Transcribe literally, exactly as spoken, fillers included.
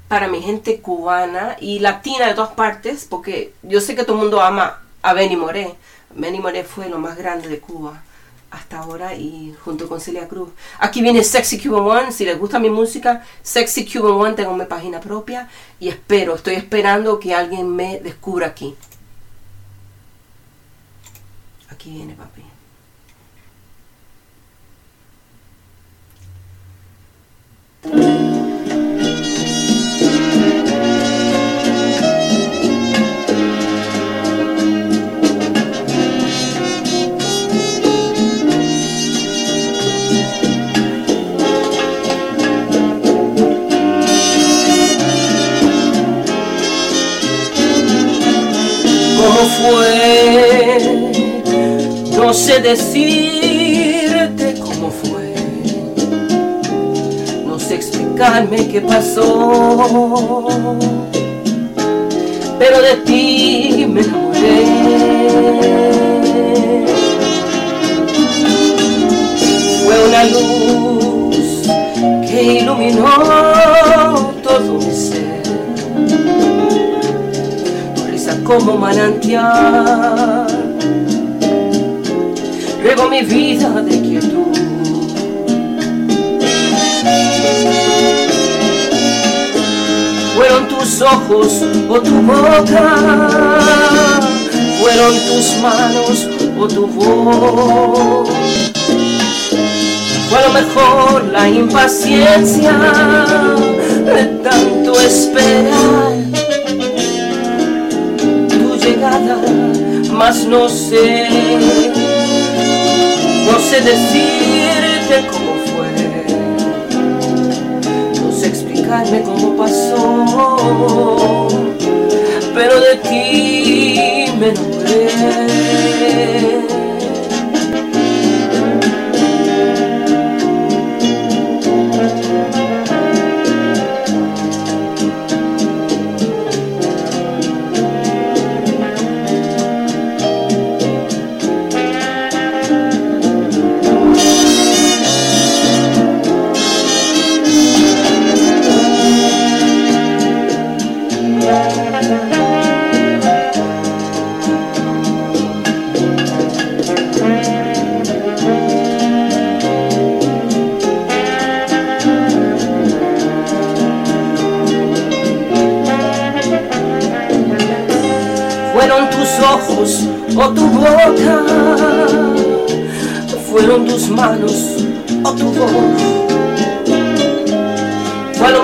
para mi gente cubana y latina de todas partes, porque yo sé que todo el mundo ama a Benny Moré. Benny Moré fue lo más grande de Cuba hasta ahora, y junto con Celia Cruz. Aquí viene Sexy Cuban One. Si les gusta mi música, Sexy Cuban One, tengo mi página propia y espero, estoy esperando que alguien me descubra aquí. Aquí viene, papi. ¿Cómo fue? No sé decirte cómo fue, no sé explicarme qué pasó, pero de ti me enamoré. Fue una luz que iluminó todo mi ser, como manantial, regó mi vida de quietud. Fueron tus ojos o tu boca, fueron tus manos o tu voz. Fue a lo mejor la impaciencia de tanto esperar llegada, mas no sé, no sé decirte cómo fue, no sé explicarme cómo pasó, pero de ti me enamoré. Fueron tus ojos o tu boca, fueron tus manos o tu voz.